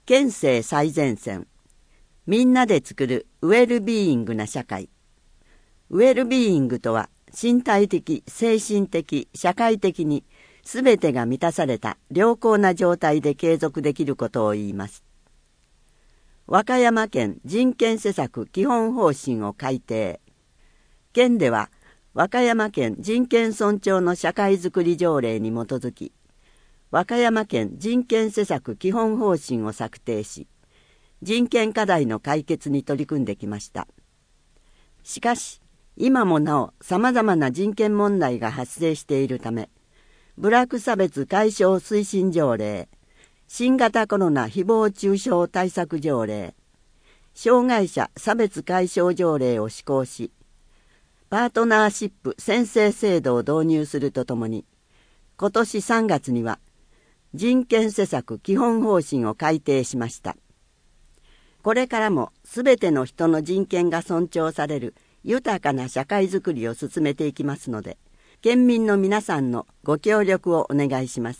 県政最前線。みんなで作るウェルビーイングな社会。ウェルビーイングとは、身体的、精神的、社会的にすべてが満たされた良好な状態で継続できることを言います。和歌山県人権施策基本方針を改定。県では、和歌山県人権尊重の社会づくり条例に基づき、和歌山県人権施策基本方針を策定し、人権課題の解決に取り組んできました。しかし、今もなお様々な人権問題が発生しているため、部落差別解消推進条例、新型コロナ誹謗中傷対策条例、障害者差別解消条例を施行し、パートナーシップ宣誓制度を導入するとともに、今年3月には人権施策基本方針を改定しました。これからもすべての人の人権が尊重される豊かな社会づくりを進めていきますので、県民の皆さんのご協力をお願いします。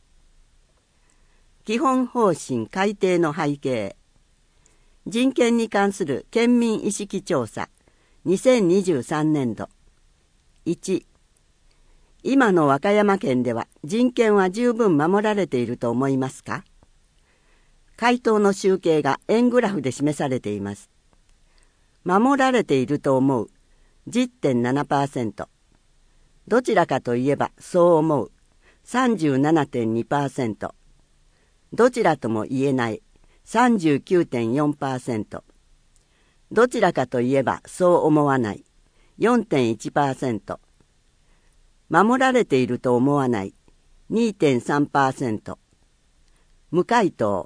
基本方針改定の背景。人権に関する県民意識調査2023年度。1、今の和歌山県では人権は十分守られていると思いますか？回答の集計が円グラフで示されています。守られていると思う 10.7%、どちらかといえばそう思う 37.2%、どちらとも言えない 39.4%、どちらかといえばそう思わない 4.1%、守られていると思わない 2.3%、無回答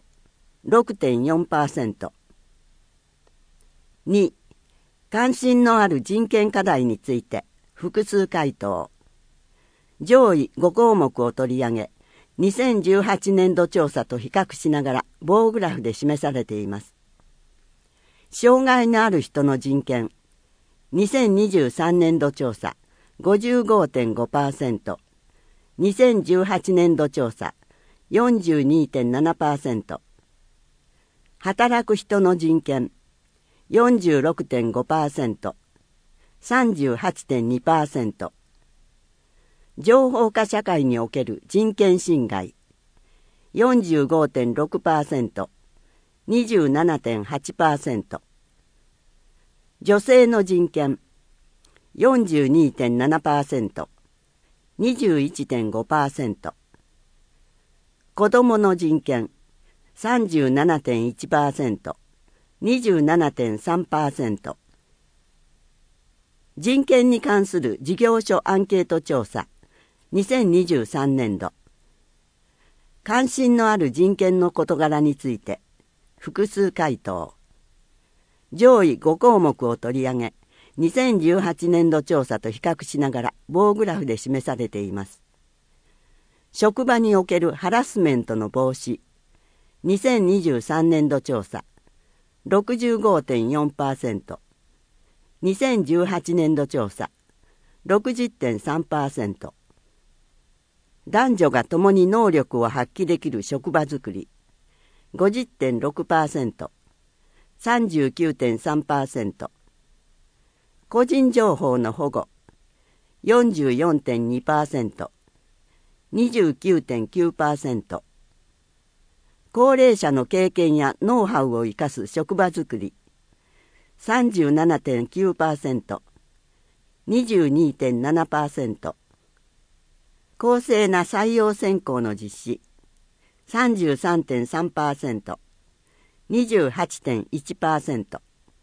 6.4%。2、関心のある人権課題について複数回答。上位5項目を取り上げ、2018年度調査と比較しながら棒グラフで示されています。障害のある人の人権、2023年度調査 55.5%、2018年度調査 42.7%、働く人の人権 46.5%、38.2%、情報化社会における人権侵害 45.6%、27.8%、女性の人権 42.7%、21.5%、子どもの人権 37.1%、27.3%、人権に関する事業所アンケート調査2023年度。関心のある人権の事柄について複数回答。上位5項目を取り上げ、2018年度調査と比較しながら棒グラフで示されています。職場におけるハラスメントの防止2023年度調査 65.4%、2018年度調査 60.3%、男女が共に能力を発揮できる職場づくり 50.6%、39.3%、個人情報の保護 44.2%、29.9%、高齢者の経験やノウハウを生かす職場づくり 37.9%、22.7%、公正な採用選考の実施 33.3%、28.1%。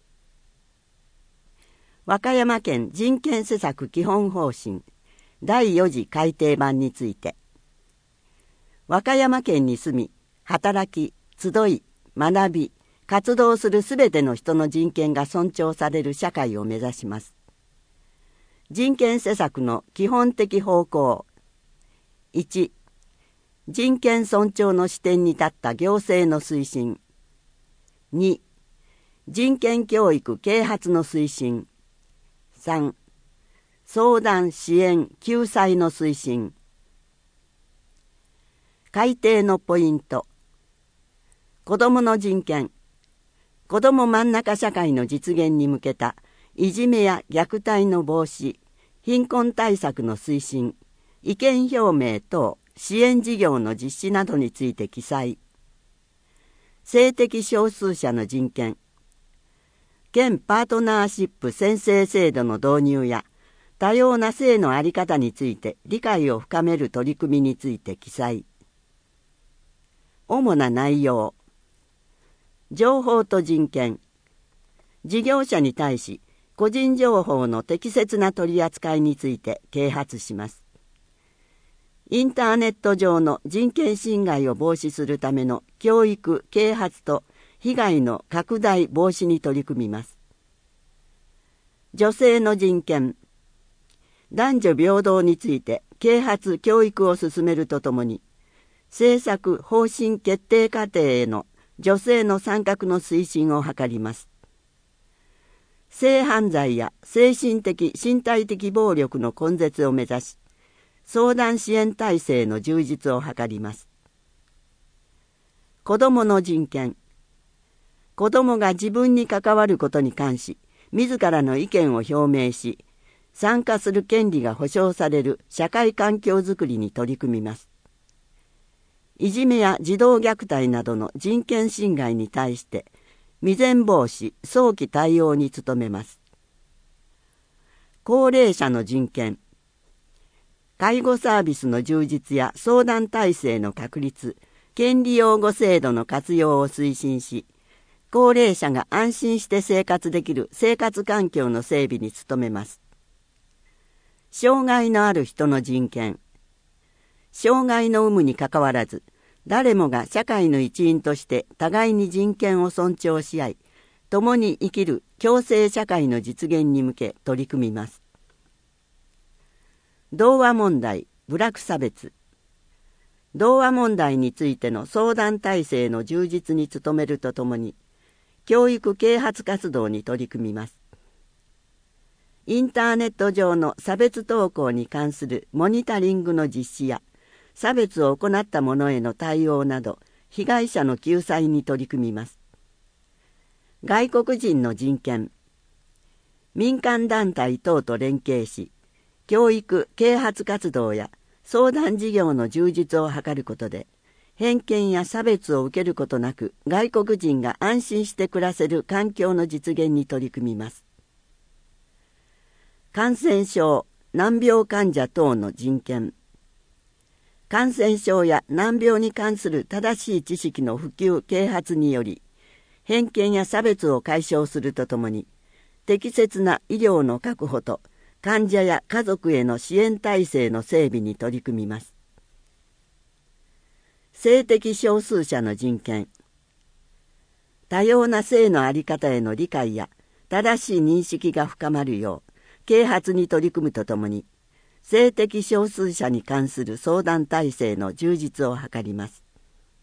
和歌山県人権施策基本方針第4次改訂版について、和歌山県に住み、働き、集い、学び、活動するすべての人の人権が尊重される社会を目指します。人権施策の基本的方向。1、人権尊重の視点に立った行政の推進。2、人権教育啓発の推進。3、相談支援救済の推進。改定のポイント。 子どもの人権、子ども真ん中社会の実現に向けたいじめや虐待の防止、貧困対策の推進、意見表明等支援事業の実施などについて記載。性的少数者の人権、県パートナーシップ宣誓制度の導入や多様な性の在り方について理解を深める取り組みについて記載。主な内容。情報と人権。事業者に対し個人情報の適切な取り扱いについて啓発します。インターネット上の人権侵害を防止するための教育・啓発と被害の拡大防止に取り組みます。女性の人権。男女平等について啓発・教育を進めるとともに、政策・方針決定過程への女性の参画の推進を図ります。性犯罪や精神的・身体的暴力の根絶を目指し、相談支援体制の充実を図ります。子どもの人権。子どもが自分に関わることに関し、自らの意見を表明し、参加する権利が保障される社会環境づくりに取り組みます。いじめや児童虐待などの人権侵害に対して、未然防止・早期対応に努めます。高齢者の人権。介護サービスの充実や相談体制の確立、権利擁護制度の活用を推進し、高齢者が安心して生活できる生活環境の整備に努めます。障害のある人の人権。障害の有無にかかわらず、誰もが社会の一員として互いに人権を尊重し合い、共に生きる共生社会の実現に向け取り組みます。同和問題・部落差別。同和問題についての相談体制の充実に努めるとともに、教育啓発活動に取り組みます。インターネット上の差別投稿に関するモニタリングの実施や、差別を行った者への対応など、被害者の救済に取り組みます。外国人の人権。民間団体等と連携し、教育・啓発活動や相談事業の充実を図ることで、偏見や差別を受けることなく外国人が安心して暮らせる環境の実現に取り組みます。感染症・難病患者等の人権。感染症や難病に関する正しい知識の普及・啓発により、偏見や差別を解消するとともに、適切な医療の確保と患者や家族への支援体制の整備に取り組みます。性的少数者の人権。多様な性の在り方への理解や正しい認識が深まるよう、啓発に取り組むとともに、性的少数者に関する相談体制の充実を図ります。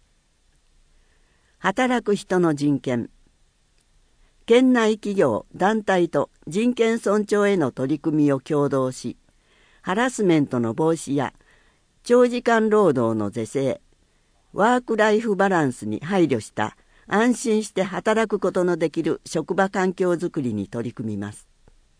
働く人の人権。県内企業・団体と人権尊重への取り組みを協働し、ハラスメントの防止や長時間労働の是正、ワークライフバランスに配慮した安心して働くことのできる職場環境づくりに取り組みます。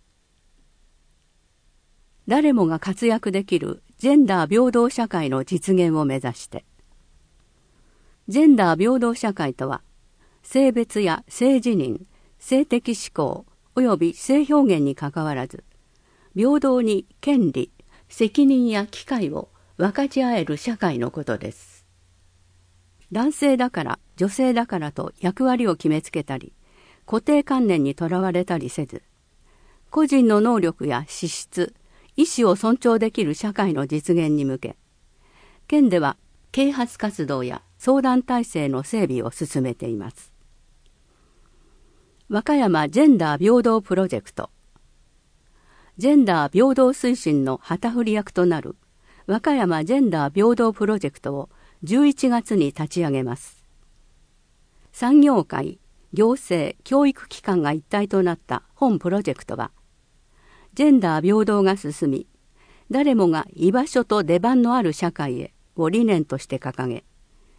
誰もが活躍できるジェンダー平等社会の実現を目指して。ジェンダー平等社会とは、性別や性自認、性的指向及び性表現にかかわらず、平等に権利、責任や機会を分かち合える社会のことです。男性だから女性だからと役割を決めつけたり、固定観念にとらわれたりせず、個人の能力や資質、意思を尊重できる社会の実現に向け、県では啓発活動や相談体制の整備を進めています。和歌山ジェンダー平等プロジェクト。ジェンダー平等推進の旗振り役となる和歌山ジェンダー平等プロジェクトを11月に立ち上げます。産業界、行政、教育機関が一体となった本プロジェクトは、ジェンダー平等が進み、誰もが居場所と出番のある社会へを理念として掲げ、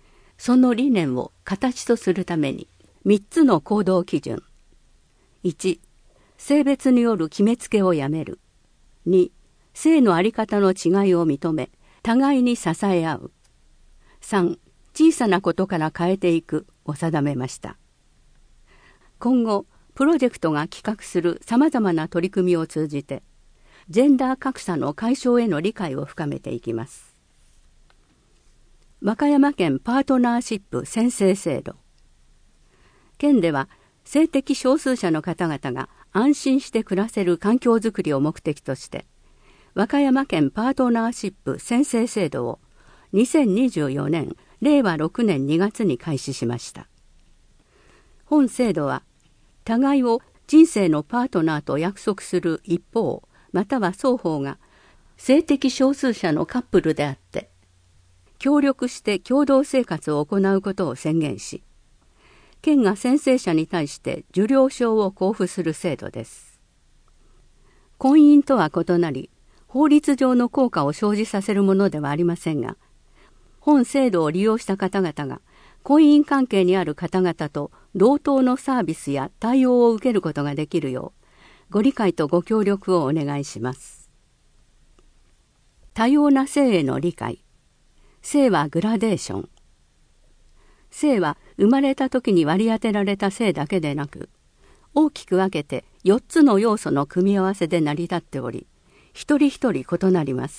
その理念を形とするために3つの行動基準。1、性別による決めつけをやめる。2、性の在り方の違いを認め、互いに支え合う。3、小さなことから変えていくを定めました。今後、プロジェクトが企画するさまざまな取り組みを通じて、ジェンダー格差の解消への理解を深めていきます。和歌山県パートナーシップ宣誓制度。県では、性的少数者の方々が安心して暮らせる環境づくりを目的として、和歌山県パートナーシップ宣誓制度を2024年令和6年2月に開始しました。本制度は、互いを人生のパートナーと約束する一方、または双方が性的少数者のカップルであって、協力して共同生活を行うことを宣言し、県が宣誓者に対して受領証を交付する制度です。婚姻とは異なり、法律上の効果を生じさせるものではありませんが、本制度を利用した方々が婚姻関係にある方々と同等のサービスや対応を受けることができるよう、ご理解とご協力をお願いします。多様な性への理解。性はグラデーション。性は生まれた時に割り当てられた性だけでなく、大きく分けて4つの要素の組み合わせで成り立っており、一人一人異なります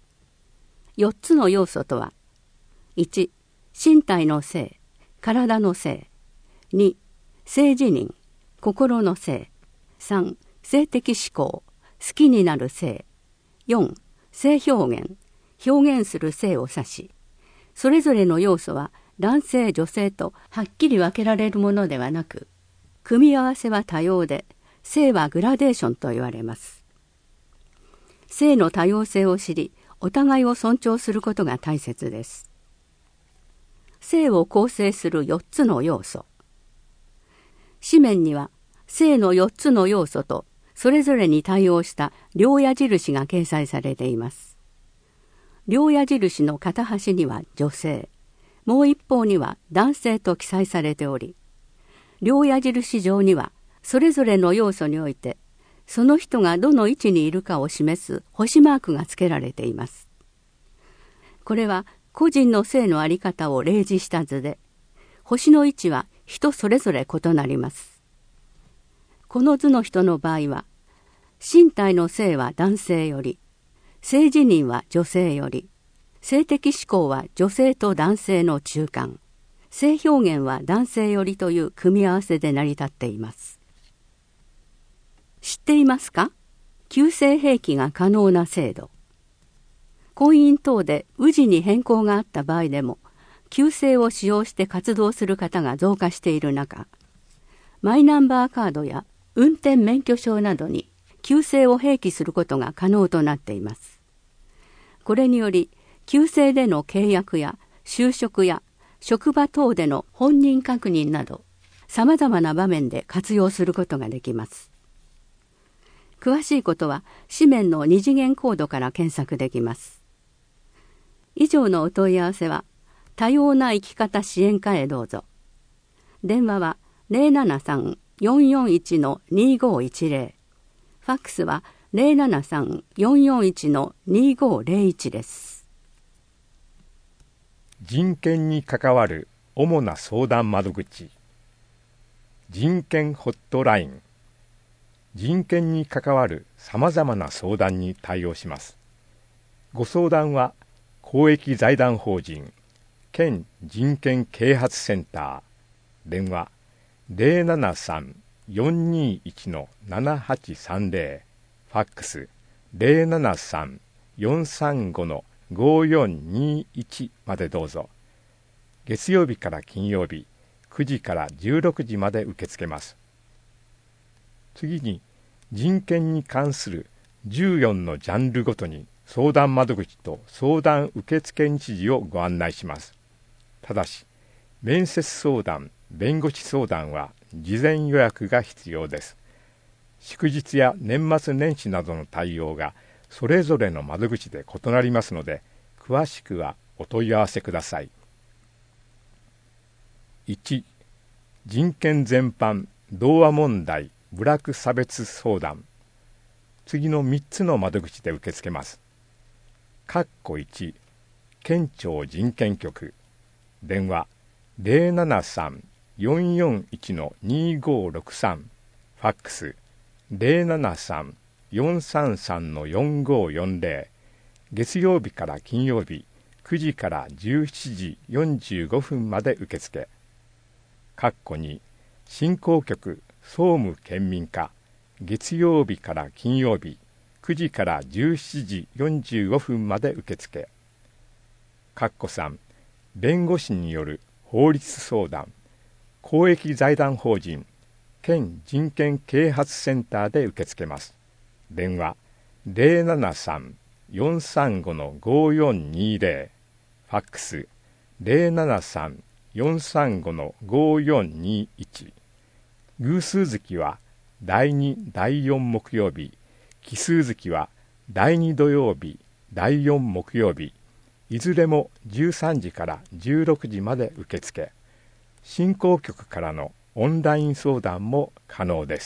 。4つの要素とは、1、身体の性、体の性。2、性自認、心の性。3、性的指向、好きになる性。4、性表現、表現する性を指し、それぞれの要素は男性女性とはっきり分けられるものではなく、組み合わせは多様で、性はグラデーションと言われます。性の多様性を知り、お互いを尊重することが大切です。性を構成する4つの要素。紙面には、性の4つの要素と、それぞれに対応した両矢印が掲載されています。両矢印の片端には女性、もう一方には男性と記載されており、両矢印上にはそれぞれの要素において、その人がどの位置にいるかを示す星マークがつけられています。これは個人の性の在り方を例示した図で、星の位置は人それぞれ異なります。この図の人の場合は、身体の性は男性より、性自認は女性より、性的指向は女性と男性の中間、性表現は男性よりという組み合わせで成り立っています。知っていますか？旧姓併記が可能な制度。婚姻等で氏に変更があった場合でも、旧姓を使用して活動する方が増加している中、マイナンバーカードや運転免許証などに旧姓を併記することが可能となっています。これにより、旧姓での契約や就職や職場等での本人確認など、さまざまな場面で活用することができます。詳しいことは、紙面の2次元コードから検索できます。以上のお問い合わせは、多様な生き方支援課へどうぞ。電話は 073-441-2510。ファックスは 073-441-2501 です。 人権に関わる主な相談窓口。人権ホットライン。人権に関わるさまざまな相談に対応します。ご相談は公益財団法人県人権啓発センター、電話 073-421-7830、ファックス 073-435-5421 までどうぞ。月曜日から金曜日9時から16時まで受け付けます。次に、人権に関する14のジャンルごとに相談窓口と相談受付日時をご案内します。ただし、面接相談、弁護士相談は事前予約が必要です。祝日や年末年始などの対応がそれぞれの窓口で異なりますので、詳しくはお問い合わせください。 1、人権全般同和問題部落差別相談。次の3つの窓口で受け付けます。1、県庁人権局。電話 073-441-2563。ファックス 073-433-4540。月曜日から金曜日9時から17時45分まで受け付け。2、振興局総務県民課。月曜日から金曜日9時から17時45分まで受け付け。3、弁護士による法律相談。公益財団法人県人権啓発センターで受け付けます。電話 073-435-5420。ファックス 073-435-5421。偶数月は第2、第4木曜日、奇数月は第2土曜日、第4木曜日、いずれも13時から16時まで受け付け、振興局からのオンライン相談も可能です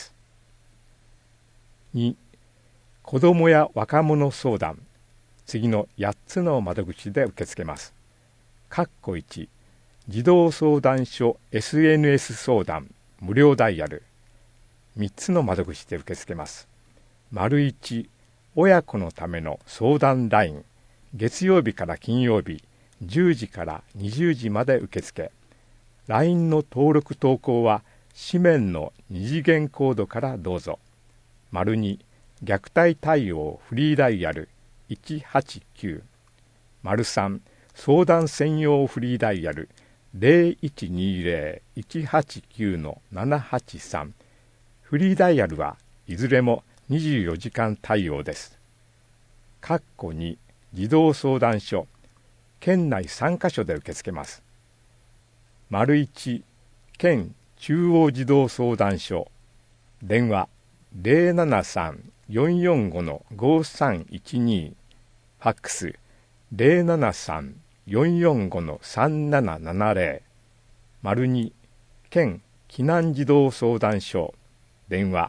。2、子どもや若者相談。次の8つの窓口で受け付けます。1、児童相談所 SNS 相談無料ダイヤル。3つの窓口で受け付けます。1、親子のための相談ライン。月曜日から金曜日10時から20時まで受け付け。LINE の登録投稿は紙面の2次元コードからどうぞ。2、虐待対応フリーダイヤル189。3、相談専用フリーダイヤル 0120-189-783。フリーダイヤルはいずれも24時間対応です。2、児童相談所。県内3カ所で受け付けます。1、県中央児童相談所。電話 073-445-5312。ファックス 073-445-3770。2、県避難児童相談所。電話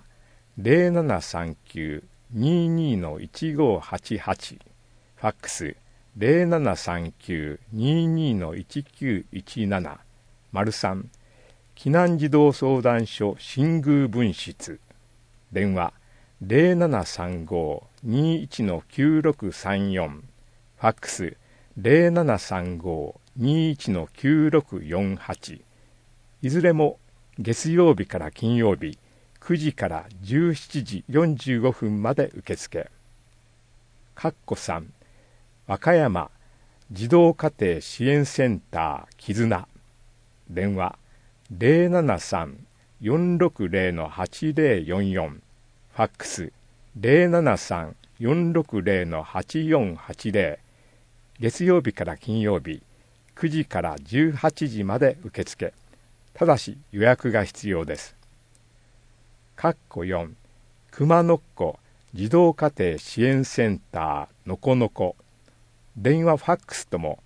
0739-22-1588。ファックス 0739-22-1917。3、避難児童相談所新宮分室。電話 0735-21-9634。ファックス 0735-21-9648。いずれも月曜日から金曜日9時から17時45分まで受け付け。3、和歌山児童家庭支援センター絆。電話 073-460-8044。ファックス 073-460-8480。月曜日から金曜日9時から18時まで受け付け。ただし予約が必要です。4、熊野古児童家庭支援センターのこのこ。電話ファックスとも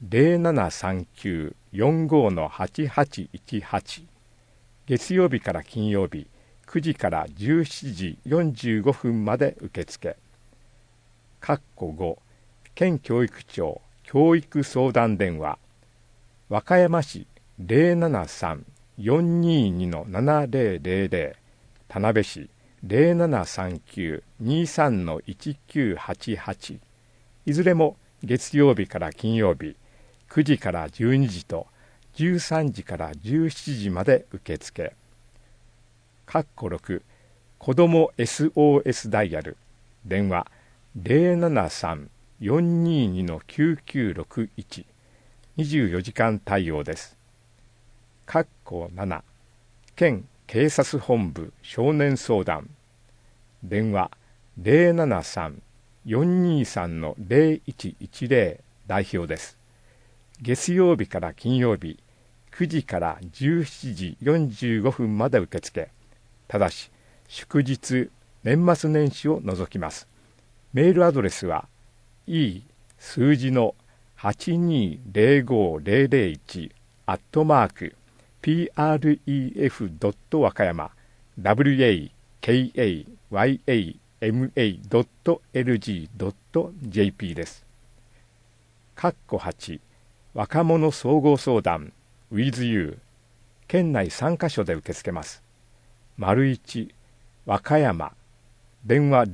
0739-45-8818。月曜日から金曜日9時から17時45分まで受け付け。5、県教育庁教育相談電話。和歌山市 073-422-7000。田辺市 0739-23-1988。いずれも月曜日から金曜日9時から12時と13時から17時まで受け付け。6、子ども SOS ダイヤル。電話 073-422-9961。24時間対応です。7、県警察本部少年相談。電話 073-423-0110。代表です。月曜日から金曜日9時から17時45分まで受け付け。ただし祝日年末年始を除きます。メールアドレスは e 数字の8205001 pref. 和歌山 wakayama.lg.jp です。8若者総合相談 WithYou 県内3カ所で受け付けます。1和歌山電話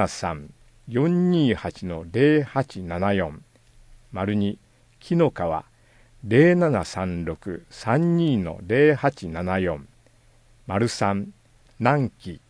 073-428-0874 2紀の川 0736-32-0874 3南紀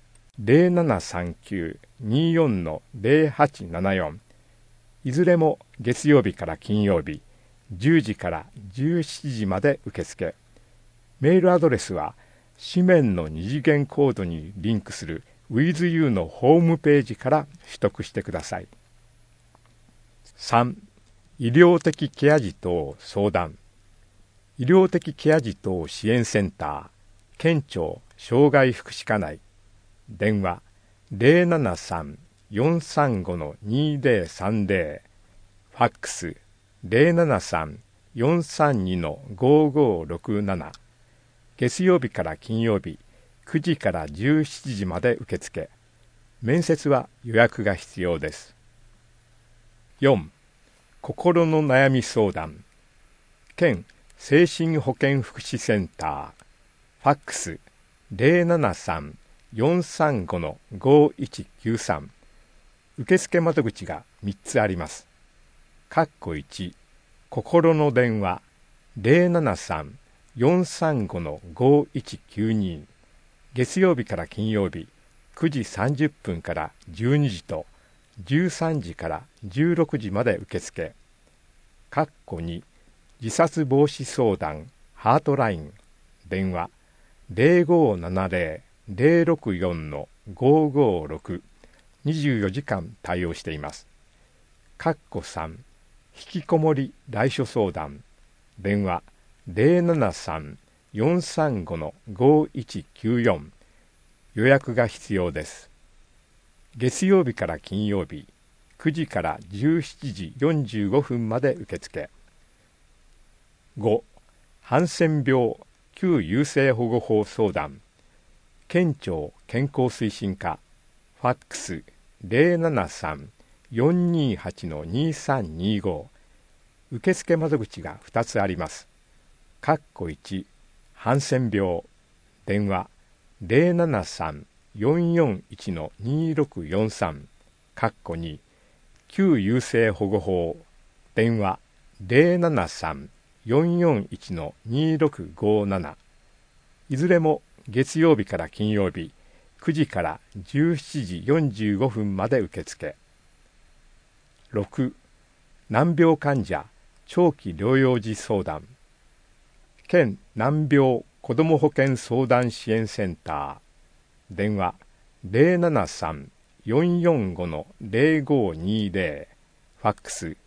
0739-24-0874 いずれも月曜日から金曜日10時から17時まで受付。メールアドレスは紙面の二次元コードにリンクする WithYou のホームページから取得してください。3医療的ケア児等相談。医療的ケア児等支援センター県庁障害福祉課内電話 073-435-2030 ファックス 073-432-5567 月曜日から金曜日9時から17時まで受付。面接は予約が必要です。4心の悩み相談県精神保健福祉センターファックス 073-435-5193 受付窓口が3つあります。1心の電話 073-435-5192 月曜日から金曜日9時30分から12時と13時から16時まで受付。2自殺防止相談ハートライン電話 0570-064-556 24時間対応しています。3引きこもり来所相談電話 073-435-5194 予約が必要です。月曜日から金曜日9時から17時45分まで受付。5ハンセン病旧優生保護法相談県庁健康推進課ファックス 073-428-2325 受付窓口が2つあります。1ハンセン病電話 073-441-2643 2旧優生保護法電話 073-441-2657 いずれも月曜日から金曜日9時から17時45分まで受付。6難病患者長期療養時相談県難病子ども保健相談支援センター電話 073-445-0520 ファックス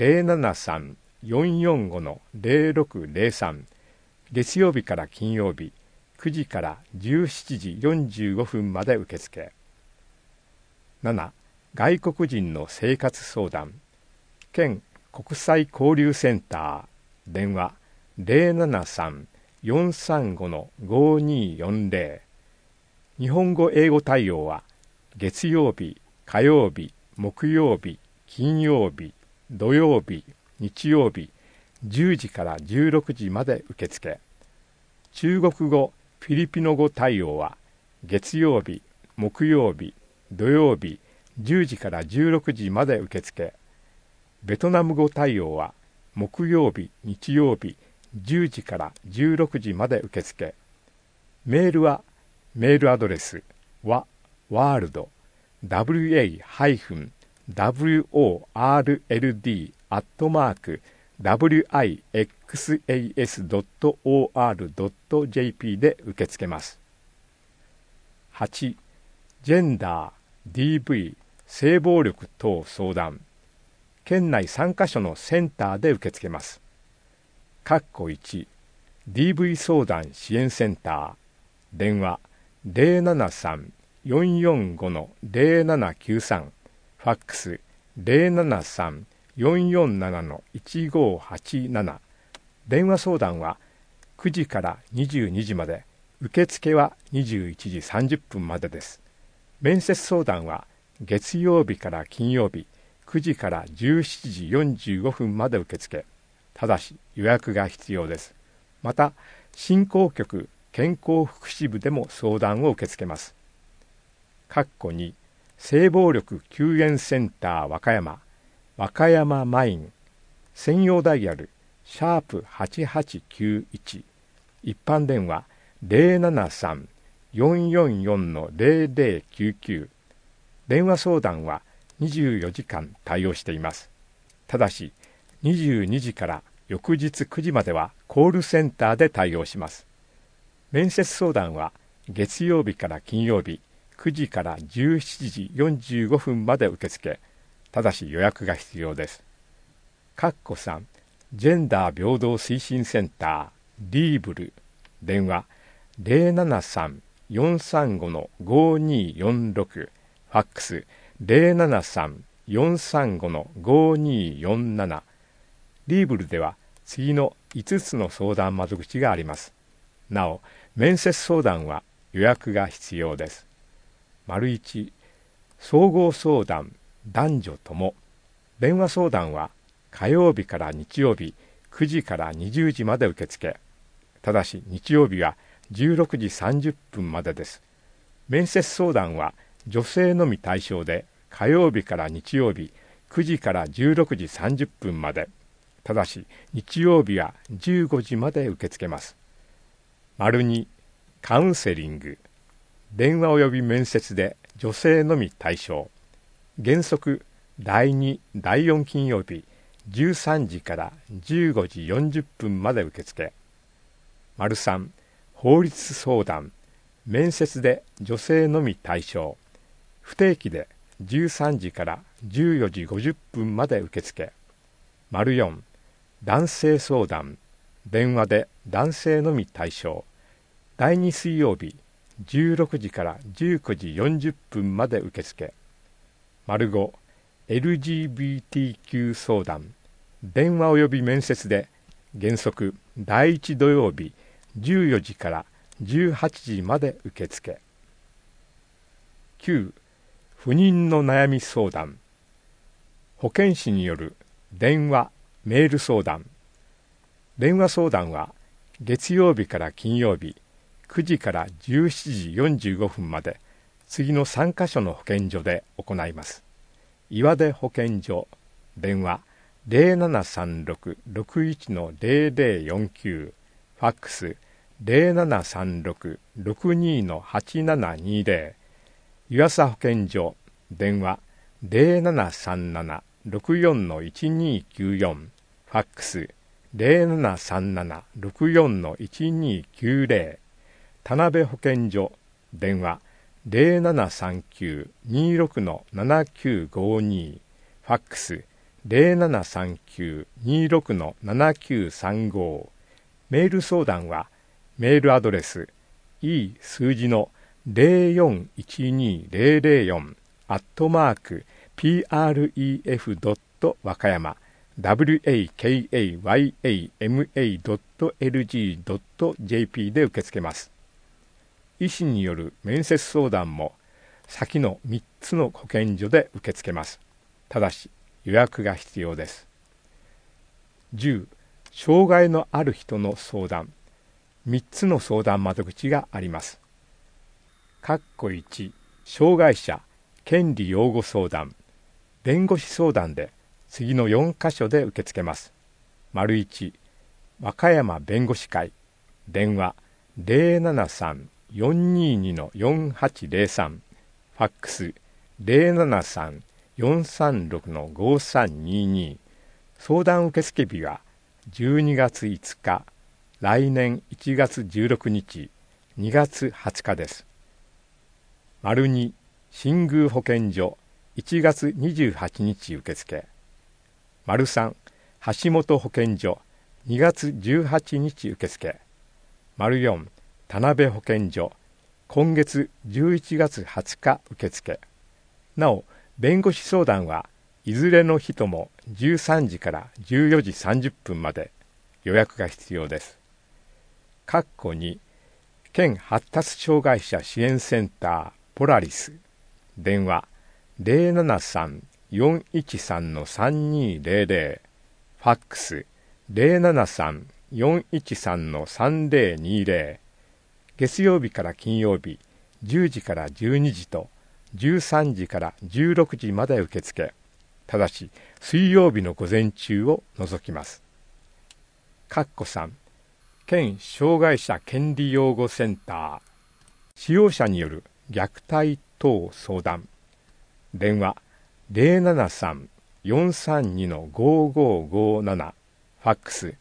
073-445-0603 月曜日から金曜日9時から17時45分まで受付。7外国人の生活相談県国際交流センター電話 073-435-5240 日本語英語対応は月曜日火曜日木曜日金曜日土曜日日曜日10時から16時まで受付。中国語フィリピノ語対応は月曜日木曜日土曜日10時から16時まで受付。ベトナム語対応は木曜日日曜日10時から16時まで受付。メールはメールアドレスはワールド ward-world@wixas.or.jp で受け付けます。8ジェンダー DV 性暴力等相談県内3カ所のセンターで受け付けます。1 DV 相談支援センター電話 073-445-0793 ファックス 073-447-1587 電話相談は 9時から22時まで、受付は21時30分までです。面接相談は月曜日から金曜日、9時から17時45分まで受付。ただし予約が必要です。また、振興局健康福祉部でも相談を受け付けます。2、性暴力救援センター和歌山、和歌山マイン、専用ダイヤル、#8891、一般電話073-444-0099、電話相談は24時間対応しています。ただし、22時から翌日9時まではコールセンターで対応します。面接相談は月曜日から金曜日、9時から17時45分まで受付。ただし予約が必要です。3、ジェンダー平等推進センター、リーブル、電話073-435-5246、ファックス073-435-5247。リーブルでは次の5つの相談窓口があります。なお、面接相談は予約が必要です。1、総合相談男女とも。電話相談は火曜日から日曜日9時から20時まで受付。ただし日曜日は16時30分までです。面接相談は女性のみ対象で、火曜日から日曜日9時から16時30分まで。ただし日曜日は15時まで受け付けます。2、カウンセリング。電話及び面接で女性のみ対象。原則第2、第4金曜日13時から15時40分まで受付。3、法律相談。面接で女性のみ対象。不定期で13時から14時50分まで受付。4、男性相談。電話で男性のみ対象。第2水曜日16時から19時40分まで受付。5、LGBTQ 相談。電話及び面接で原則第1土曜日14時から18時まで受付。9、不妊の悩み相談。保健師による電話・メール相談。電話相談は月曜日から金曜日9時から17時45分まで、次の3カ所の保健所で行います。岩出保健所、電話0736-61-0049、ファックス0736-62-8720、湯浅保健所、電話0737-64-1294、ファックス0737-64-1290、田辺保健所、電話0739-26-7952、ファックス0739-26-7935、メール相談はメールアドレス E 数字の0412-004 @pref.和歌山 wakayama.lg.jp で受け付けます。医師による面接相談も先の3つの保健所で受け付けます。ただし予約が必要です。10、障害のある人の相談。3つの相談窓口があります。1、障害者権利擁護相談。弁護士相談で次の4カ所で受け付けます。1、和歌山弁護士会。電話073-422-4803、ファックス073-436-5322。相談受付日は12月5日、来年1月16日、2月20日です。2、新宮保健所、1月28日受付。3、橋本保健所、2月18日受付。4、田辺保健所、今月11月20日受付。なお、弁護士相談はいずれの日とも13時から14時30分まで。予約が必要です。 2県発達障害者支援センターポラリス、電話 073-413-3200、ファックス 073-413-3020、月曜日から金曜日10時から12時と13時から16時まで受付、ただし水曜日の午前中を除きます。3県障害者権利擁護センター、使用者による虐待等相談、電話 073-432-5557、ファックス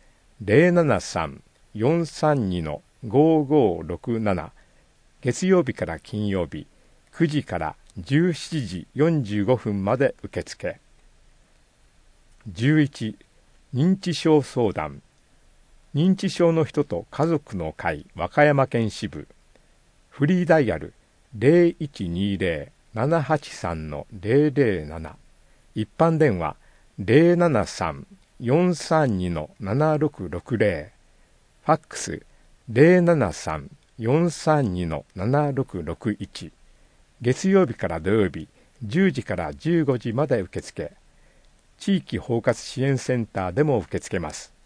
073-432-5567、月曜日から金曜日9時から17時45分まで受付。11、認知症相談、認知症の人と家族の会和歌山県支部、フリーダイヤル 0120-783-007、一般電話 073-432-7660、ファックス 073-432-7661、月曜日から土曜日10時から15時まで受付。地域包括支援センターでも受け付けます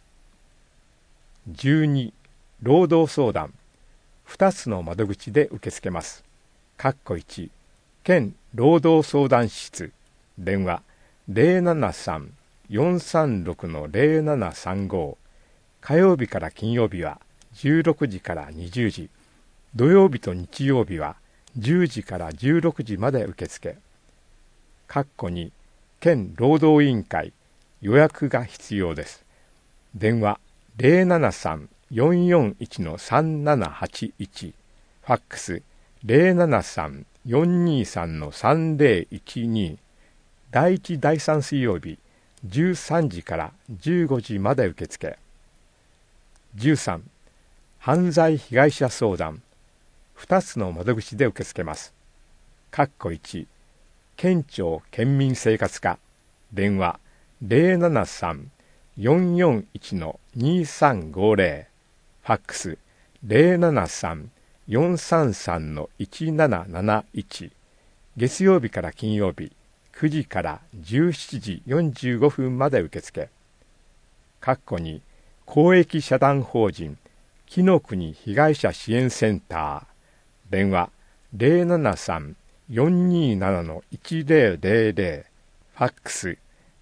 。12、労働相談、2つの窓口で受け付けます。1、県労働相談室、電話 073-436-0735、火曜日から金曜日は16時から20時、土曜日と日曜日は10時から16時まで受付。2、県労働委員会、予約が必要です。電話 073-441-3781、ファックス 073-423-3012、第1第3水曜日13時から15時まで受付。13、犯罪被害者相談、2つの窓口で受け付けます。1、県庁県民生活課、電話 073-441-2350、ファックス 073-433-1771、月曜日から金曜日9時から17時45分まで受付。2、公益社団法人紀の国被害者支援センター、電話 073-427-1000、ファックス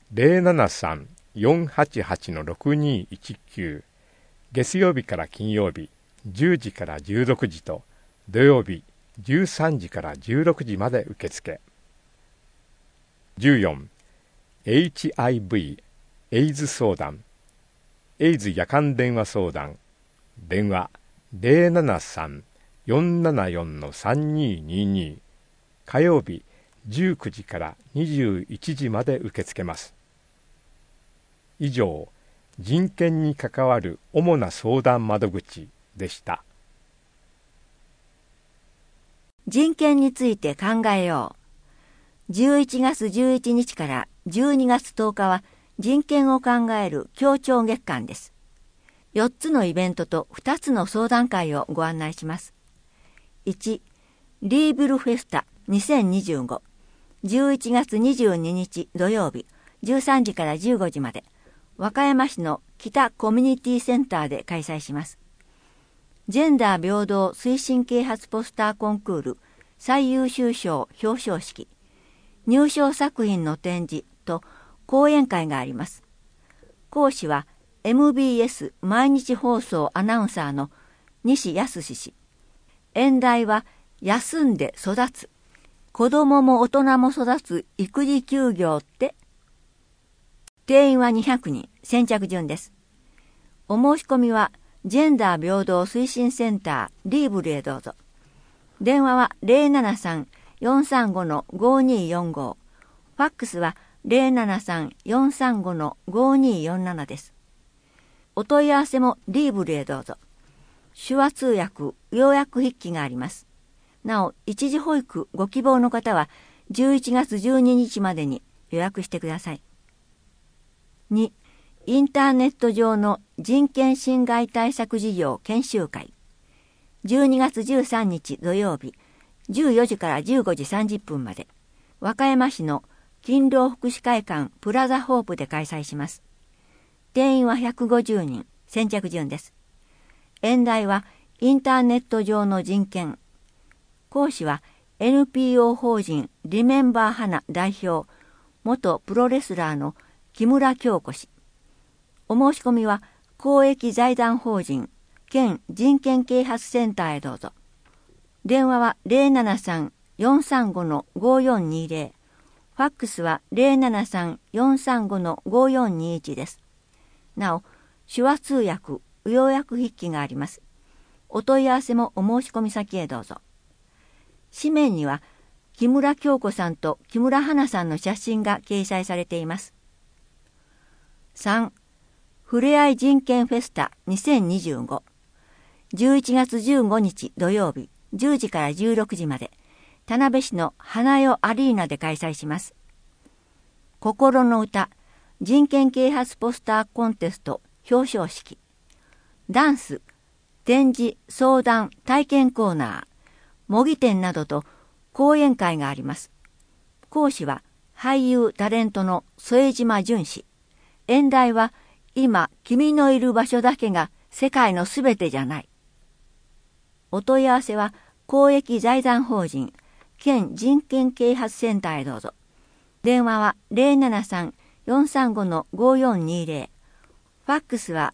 073-488-6219、月曜日から金曜日10時から16時と土曜日13時から16時まで受付。14、HIV エイズ相談、エイズ夜間電話相談、電話 073-474-3222、火曜日19時から21時まで受け付けます。以上、人権に関わる主な相談窓口でした。 人権について考えよう。11月11日から12月10日は人権を考える協調月間です。4つのイベントと2つの相談会をご案内します。1、リーブルフェスタ2025、11月22日土曜日13時から15時まで、和歌山市の北コミュニティセンターで開催します。ジェンダー平等推進啓発ポスターコンクール最優秀賞表彰式、入賞作品の展示と講演会があります。講師は MBS 毎日放送アナウンサーの西康氏。演題は休んで育つ、子供も大人も育つ育児休業って。定員は200人、先着順です。お申し込みはジェンダー平等推進センターリーブルへどうぞ。電話は 073-435-5245、ファックスは 073-435-5247 です。お問い合わせもリーブルへどうぞ。手話通訳、要約筆記があります。なお、一時保育ご希望の方は11月12日までに予約してください。2、 インターネット上の人権侵害対策事業研修会。12月13日土曜日、14時から15時30分まで、和歌山市の勤労福祉会館プラザホープで開催します。定員は150人、先着順です。演題はインターネット上の人権。講師は NPO 法人リメンバー花代表、元プロレスラーの木村京子氏。お申し込みは公益財団法人県人権啓発センターへどうぞ。電話は 073-435-5420、ファックスは 073-435-5421 です。なお、手話通訳、要約筆記があります。お問い合わせもお申し込み先へどうぞ。紙面には木村京子さんと木村花さんの写真が掲載されています。3. ふれあい人権フェスタ2025。11月15日土曜日10時から16時まで、田辺市の花代アリーナで開催します。心の歌、人権啓発ポスターコンテスト表彰式、ダンス、展示、相談、体験コーナー、模擬店などと講演会があります。講師は俳優タレントの副島淳氏。演題は今君のいる場所だけが世界のすべてじゃない。お問い合わせは公益財団法人県人権啓発センターへどうぞ。電話は 073-435-5420、ファックスは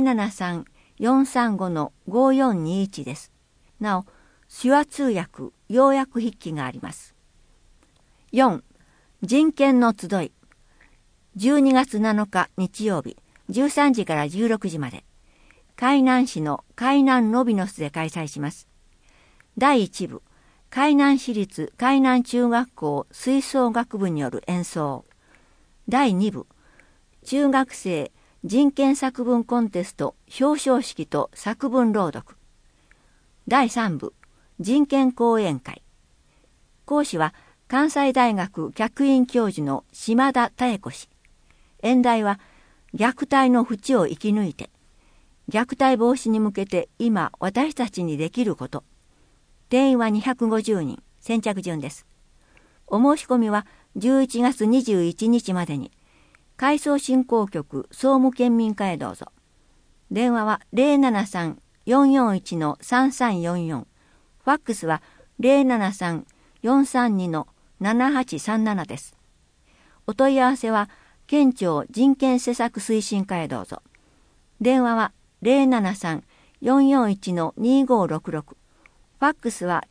073-435-5421 です。なお、手話通訳、要約筆記があります。4. 人権の集い。12月7日日曜日、13時から16時まで、海南市の海南ノビノスで開催します。第1部、海南市立海南中学校吹奏楽部による演奏。第2部、中学生人権作文コンテスト表彰式と作文朗読。第3部、人権講演会。講師は関西大学客員教授の島田妙子氏。演題は虐待の淵を生き抜いて、虐待防止に向けて今私たちにできること。定員は250人、先着順です。お申し込みは11月21日までに、海藻振興局総務県民課へどうぞ。電話は 073-441-3344、ファックスは 073-432-7837 です。お問い合わせは県庁人権施策推進課へどうぞ。電話は 073-441-2566、ファックスは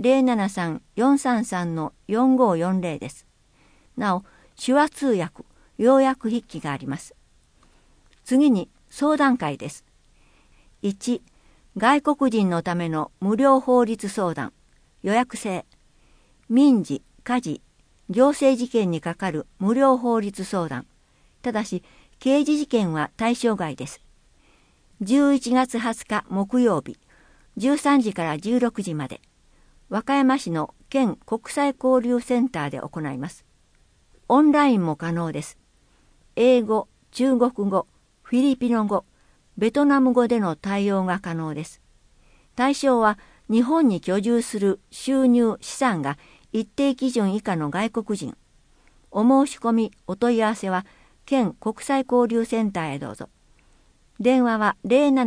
073-433-4540 です。なお、手話通訳、要約筆記があります。次に相談会です。1. 外国人のための無料法律相談、予約制。民事、家事、行政事件にかかる無料法律相談。ただし、刑事事件は対象外です。11月20日木曜日、13時から16時まで、和歌山市の県国際交流センターで行います。オンラインも可能です。英語、中国語、フィリピノ語、ベトナム語での対応が可能です。対象は日本に居住する収入・資産が一定基準以下の外国人。お申し込み、お問い合わせは県国際交流センターへどうぞ。電話は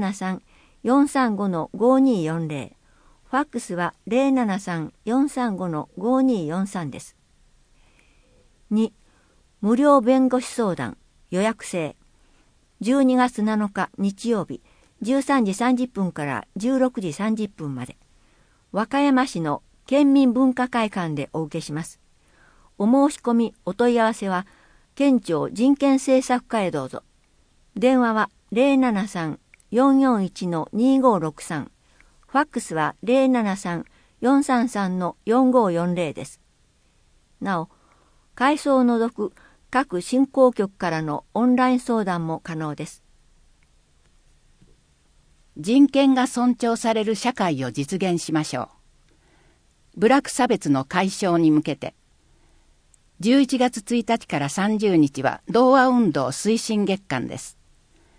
073-435-5240、ファックスは 073-435-5243 です。2. 無料弁護士相談、予約制。12月7日日曜日、13時30分から16時30分まで、和歌山市の県民文化会館でお受けします。お申し込み、お問い合わせは、県庁人権政策課へどうぞ。電話は 073-441-2563、ファックスは 073-433-4540 です。なお、海藻を除く各振興局からのオンライン相談も可能です。 人権が尊重される社会を実現しましょう。部落差別の解消に向けて、11月1日から30日は同和運動推進月間です。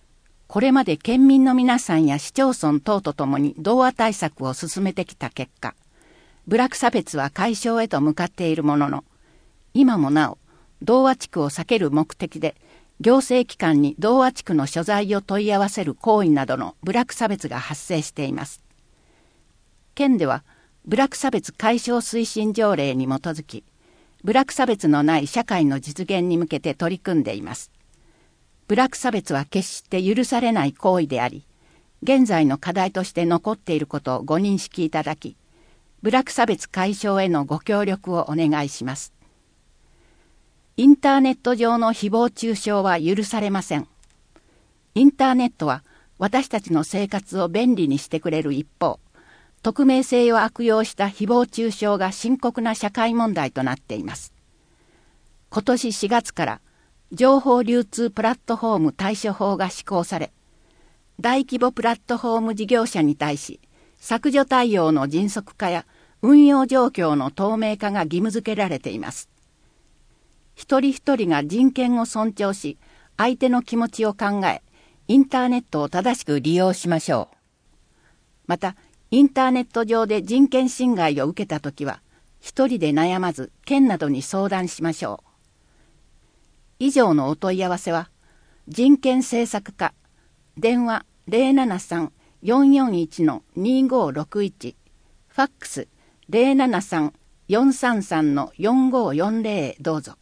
これまで県民の皆さんや市町村等とともに童話対策を進めてきた結果、部落差別は解消へと向かっているものの、今もなお童話地区を避ける目的で行政機関に童話地区の所在を問い合わせる行為などの部落差別が発生しています。県では部落差別解消推進条例に基づき、部落差別のない社会の実現に向けて取り組んでいます。部落差別は決して許されない行為であり、現在の課題として残っていることをご認識いただき、部落差別解消へのご協力をお願いします。インターネット上の誹謗中傷は許されません。インターネットは私たちの生活を便利にしてくれる一方、匿名性を悪用した誹謗中傷が深刻な社会問題となっています。今年4月から情報流通プラットフォーム対処法が施行され、大規模プラットフォーム事業者に対し、削除対応の迅速化や運用状況の透明化が義務付けられています。一人一人が人権を尊重し、相手の気持ちを考え、インターネットを正しく利用しましょう。また、インターネット上で人権侵害を受けたときは、一人で悩まず県などに相談しましょう。以上のお問い合わせは、人権政策課、電話 073-441-2561、ファックス 073-433-4540 へどうぞ。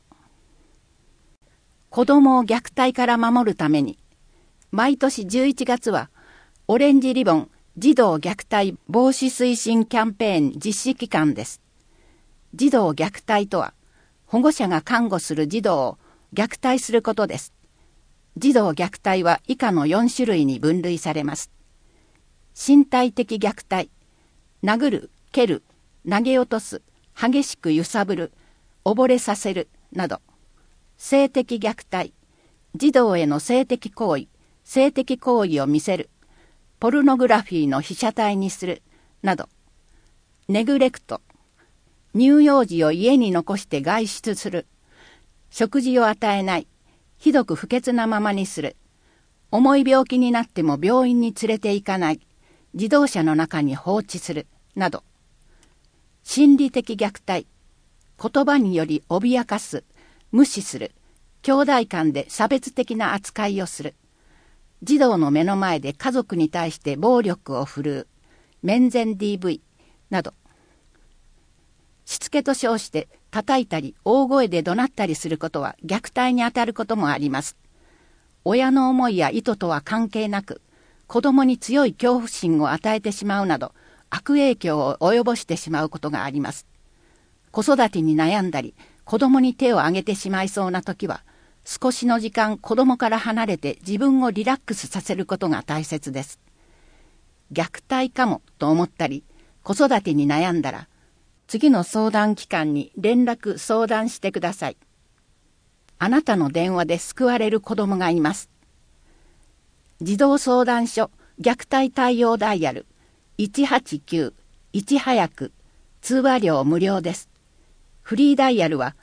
子どもを虐待から守るために、毎年11月は、オレンジリボン児童虐待防止推進キャンペーン実施期間です。児童虐待とは、保護者が監護する児童を虐待することです。児童虐待は以下の4種類に分類されます。身体的虐待、殴る、蹴る、投げ落とす、激しく揺さぶる、溺れさせるなど。性的虐待、児童への性的行為、性的行為を見せる、ポルノグラフィーの被写体にするなど。ネグレクト、乳幼児を家に残して外出する、食事を与えない、ひどく不潔なままにする、重い病気になっても病院に連れて行かない、自動車の中に放置するなど。心理的虐待、言葉により脅かす、無視する、兄弟間で差別的な扱いをする、児童の目の前で家族に対して暴力を振るう、面前 DV など。しつけと称して叩いたり大声で怒鳴ったりすることは虐待にあたることもあります。親の思いや意図とは関係なく、子供に強い恐怖心を与えてしまうなど、悪影響を及ぼしてしまうことがあります。子育てに悩んだり、子供に手を挙げてしまいそうな時は、少しの時間子供から離れて自分をリラックスさせることが大切です。虐待かもと思ったり、子育てに悩んだら、次の相談機関に連絡相談してください。あなたの電話で救われる子供がいます。児童相談所虐待対応ダイヤル189-いち早く、通話料無料です。フリーダイヤルは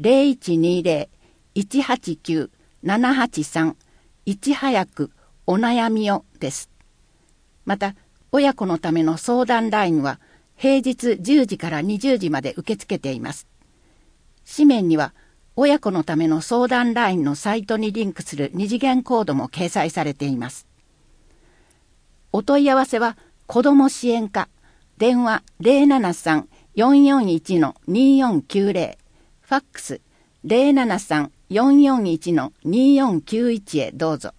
0120-189-783 いち早くお悩みをです。また、親子のための相談ラインは平日10時から20時まで受け付けています。紙面には親子のための相談ラインのサイトにリンクする二次元コードも掲載されています。お問い合わせは子ども支援課電話 073-441-2490 ファックス 073-441-2491 へどうぞ。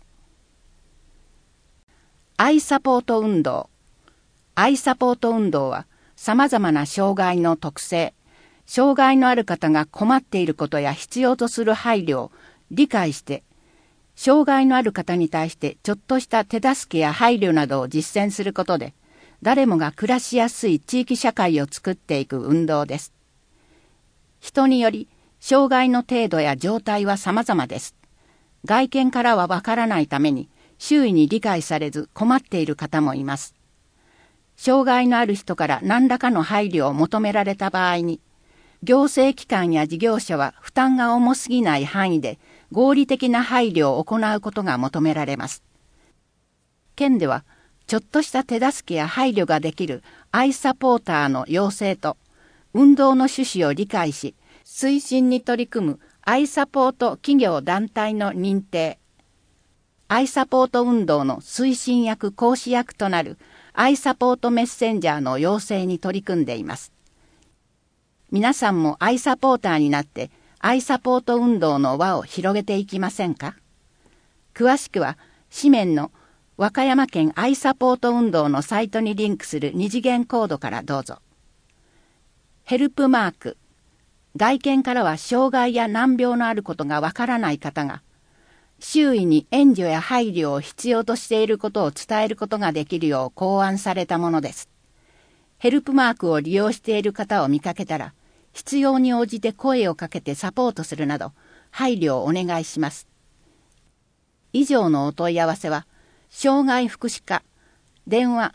アイサポート運動。アイサポート運動は様々な障害の特性、障害のある方が困っていることや必要とする配慮を理解して、障害のある方に対してちょっとした手助けや配慮などを実践することで、誰もが暮らしやすい地域社会を作っていく運動です。人により、障害の程度や状態は様々です。外見からはわからないために、周囲に理解されず困っている方もいます。障害のある人から何らかの配慮を求められた場合に、行政機関や事業者は負担が重すぎない範囲で合理的な配慮を行うことが求められます。 県ではちょっとした手助けや配慮ができるアイサポーターの養成と運動の趣旨を理解し推進に取り組むアイサポート企業団体の認定、アイサポート運動の推進役講師役となるアイサポートメッセンジャーの養成に取り組んでいます。皆さんもアイサポーターになってアイサポート運動の輪を広げていきませんか？詳しくは紙面の和歌山県アイサポート運動のサイトにリンクする二次元コードからどうぞ。ヘルプマーク。外見からは障害や難病のあることがわからない方が、周囲に援助や配慮を必要としていることを伝えることができるよう考案されたものです。ヘルプマークを利用している方を見かけたら、必要に応じて声をかけてサポートするなど、配慮をお願いします。以上のお問い合わせは、障害福祉課、電話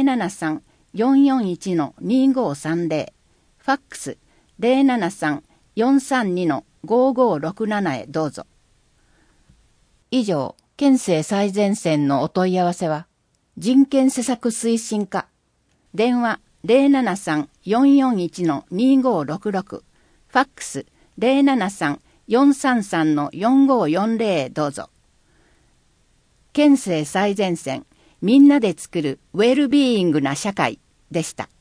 073-441-2530、ファックス 073-432-5567 へどうぞ。以上、県政最前線のお問い合わせは、人権施策推進課、電話 073-441-2566、ファックス 073-433-4540 へどうぞ。県政最前線、みんなで作るウェルビーイングな社会でした。